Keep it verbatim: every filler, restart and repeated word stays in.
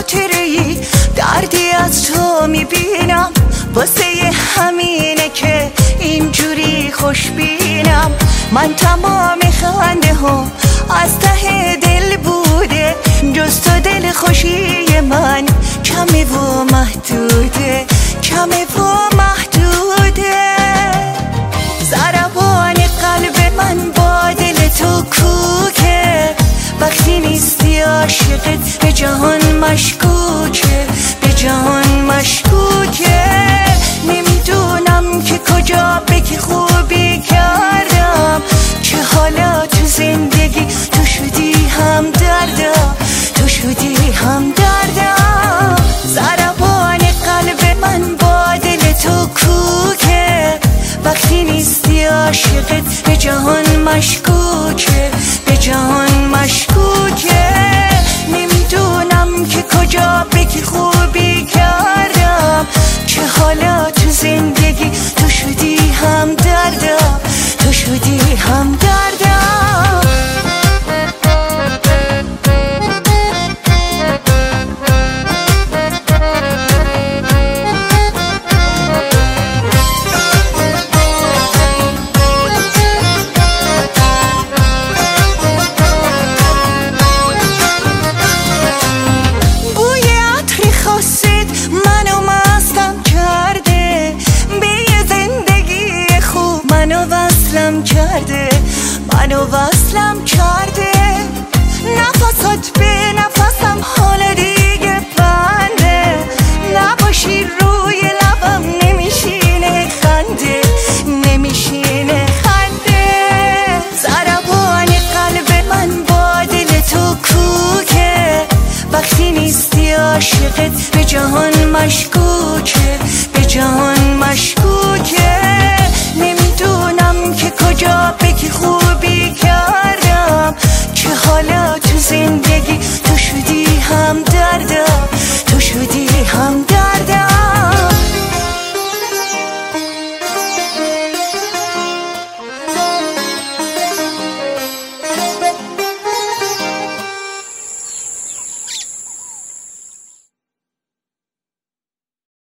خاطره‌ای دردی از تو میبینم، واسه همینه که اینجوری خوشبینم. من تمام خنده ها از ته دل بوده، جز تو دل خوشی من کمه و محدوده، کمه و محدوده. ضربان قلب من با دل تو کوکه، وقتی نیستی عاشقت به جهان مشکوکه، به جهان مشکوکه. نمیدونم که کجا به که خوبی کردم، که حالا تو زندگی تو شدی هم دردم، تو شدی هم دردم. ضربان قلب من با دل تو کوکه، وقتی نیستی عاشقت به جهان مشکوکه، به جهان مشکوکه. نمیدونم که کجا به که خوبی کردم، که حالا تو زندگی تو شدی هم دردم، تو شدی هم دردم. منو مستم کرده، به یه زندگی خوب منو وصلم کرده، منو وصلم کرده. نفسات به نفسم حال دیگه بنده، نباشی روی لبم نمیشینه خنده، نمیشینه خنده. ضربان قلب من با دل تو کوکه، وقتی نیستی عاشقت به جهان مشکوکه.